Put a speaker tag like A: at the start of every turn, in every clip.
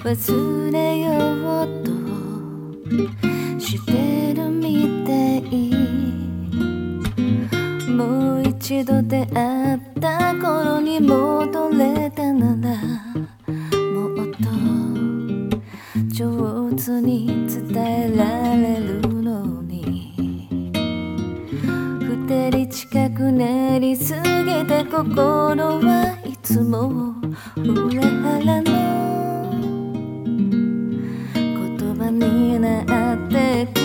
A: 忘れようとしてるみたい。もう一度出会った頃に戻れたならもっと上手に伝えられるのに。二人近くなりすぎて心はいつも裏腹の言葉になってく。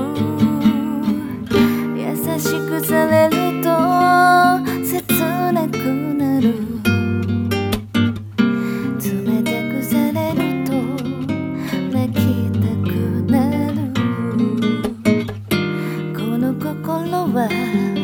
A: 優しくされると切なくなる。冷たくされると泣きたくなる。この心は